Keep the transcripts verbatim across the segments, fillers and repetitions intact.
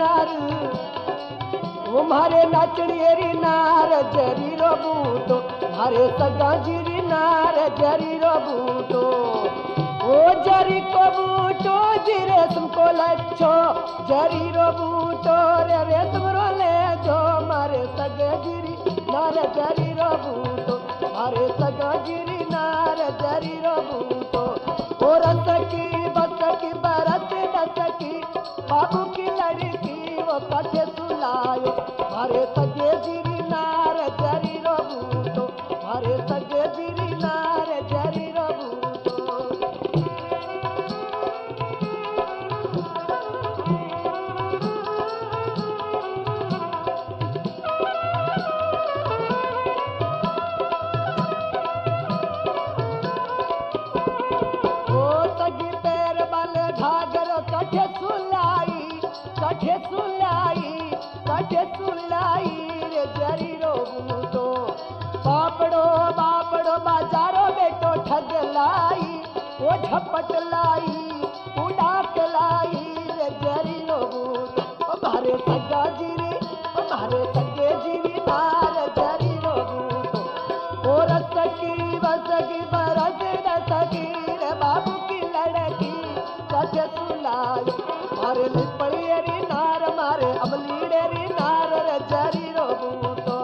नार वो मारे नाचणियेरी नार जरी रो बूटो मारे सगाजीरी नार जरी रो बूटो ओ जरी को बूटो जी रेशम को लच्छो जरी रो बूटो रे रेशम रो ले जो मारे सगाजीरी नार जरी रो बूटो मारे सगाजीरी नार जरी रो बूटो ओ रसकी बसकी बरस दसकी बाबू की लड़की वो कथे सुलायो मारे सगे जीरी नार जरी रो बूटो मारे सगे जीरी नार जरी रो बूटो ओ सगी पैर बल घाघरो कठे सुलाई कठे सुलाई कठे सुलाई रे जरी रो बूटो बापड़ो बापड़ो बाजारो बेटो ठग लाई वो झपट लाई उड़ाक लाई रे जरी रो बूटो ओ मारे सगा जीरी ओ मारे सगे जीरी नार जरी रो बूटो ओ रसकी बसकी बरस दसकी रे बाबू की लड़की कठे सुलाई मारे लिपड़ियरी नार मारे अमलीडेरी नार रे जरी रो बूटो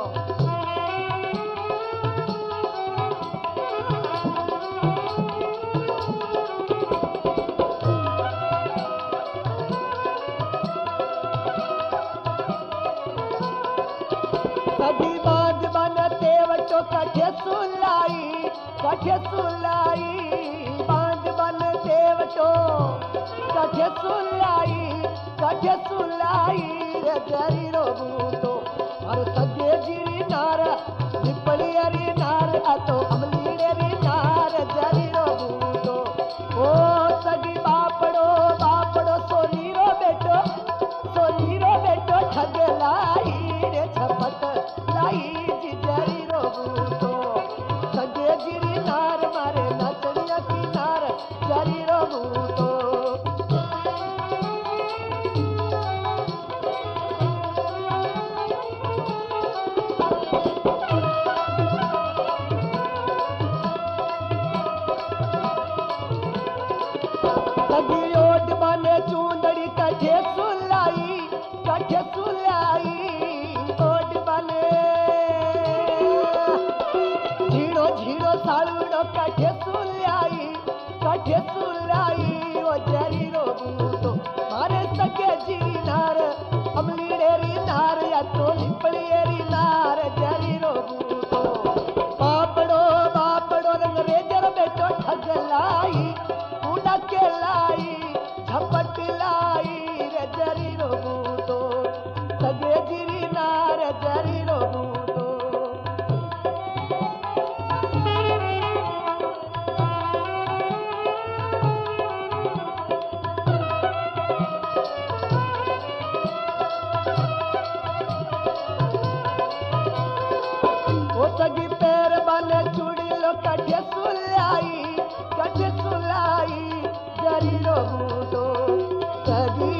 सगी बाज बनते वटो कठे सुलाई कठे सुलाई बाज बनते वटो कठे सुलाई कठे सुलाई रे जरी रो बूटो और सगे जीरी नार लिपड़ियरी नार अतो अमलीडेरी नार जरी रो बूटो ओ सगी बापड़ो बापड़ो सोनी रो बेटो सोनी रो बेटो ठग लाई रे झपट लाई जी जरी रो बूटो सगे जीरी नार मारे नचड़िया की नार जरी रो बूटो सगी ओट बने चूंदड़ी कठे सुलाई कठे सुलाई ओट बने झीड़ो झीड़ो सालुड़ो कठे सुलाई कठे सुलाई ओ जरी रो बूटो मारे सगे जीरी नार अमलीडेरी नार या तो लिपड़ियरी नार जरी रो बूटो बापड़ो बापड़ो रंगरेजर बेटो ठग लाई उड़क लाई झपट लाई रे जरी रो बूटो सगे जीरी नार जरी रो बूटो ओ सगी पैर बने चूड़ी लो कठे सुलाई कठे सुलाई जरी रो बूटो सगी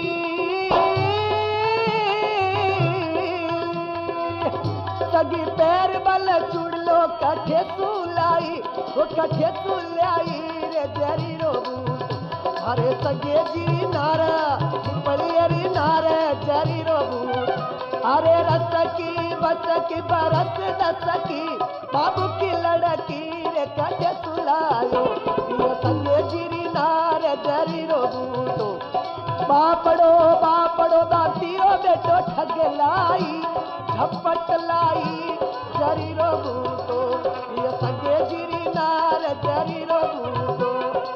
सगी पैर बल चूड़ लो कठे सुलाई वो कठे सुलाई रे जरी रो बूटो अरे सगे जी नार लिपड़ियरी नार जरी रो बूटो अरे रसकी बसकी बरस दसकी बाबू की लड़की रे कठे सुलायो ये सगे जीरी नार जरी रो बूटो बापड़ो बापड़ो दातीरो बेटो ठग लाई झपट लाई जरी रो बूटो ये सगे जीरी नार जरी रो बूटो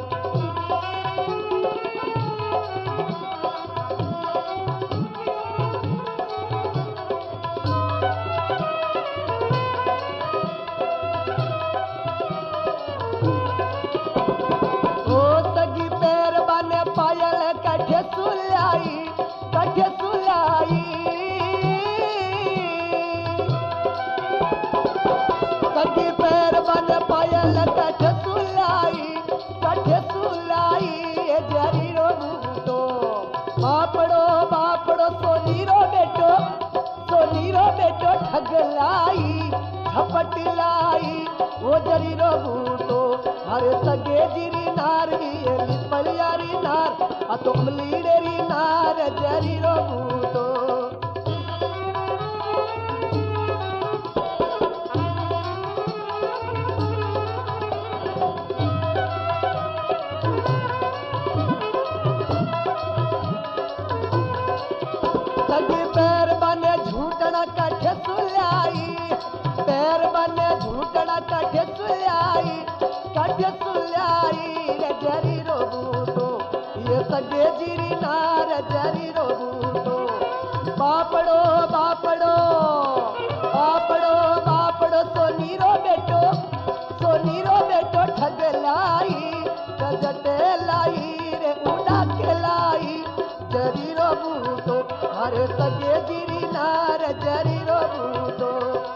ओ सगी पैर बने पायल कठे सुलाई कठे सुलाई सगी पैर बने पायल कठे सुलाई झपट लाई वो जरी रो बूटो अरे सगे जिरी नार ये लिपलियारी नार अतुम लीडेरी नार जरी रो बूटो सगी पैर बने झूठना कठे सुलाई पैर बने झूठना कठे सुलाई कठे सुलाई रे जरी रो बूटो ये सगे जिरी नार जरी रो बूटो बापड़ो बापड़ो बापड़ो बापड़ो सोनी रो बेटो सोनी रो बेटो ठग लाई गजटे लाई रे उड़ा के लाई जरी रो बूटो अरे सगे जिरी नार जरी रो बूटो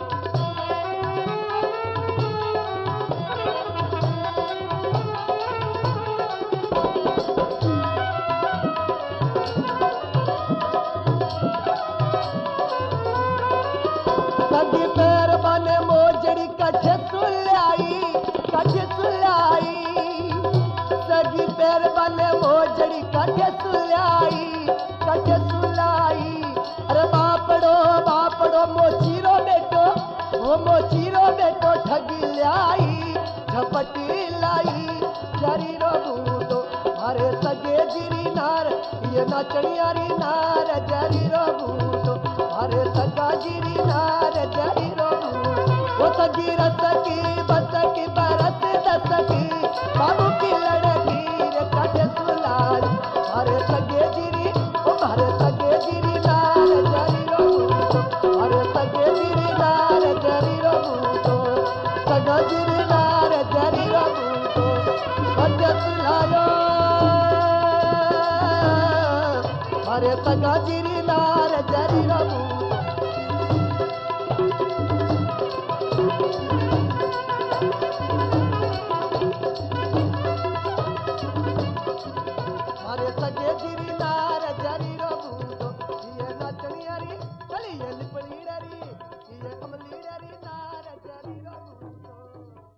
सगी पैर बने मोजड़ी कठे सुलाई कठे सुलाई सगी पैर बने मोजड़ी कठे सुलाई कठे सुलाई अरे बापड़ो बापड़ो मोचीरो बेटो वो मोचीरो बेटो ठगी लाई झपटी लाई जरी रो बूटो अरे सगे जिरी नार ये नाचनियारी नार जरी रो बूटो अरे सगा जिरी नार जरी रो बूटो वो सगी रस की बस की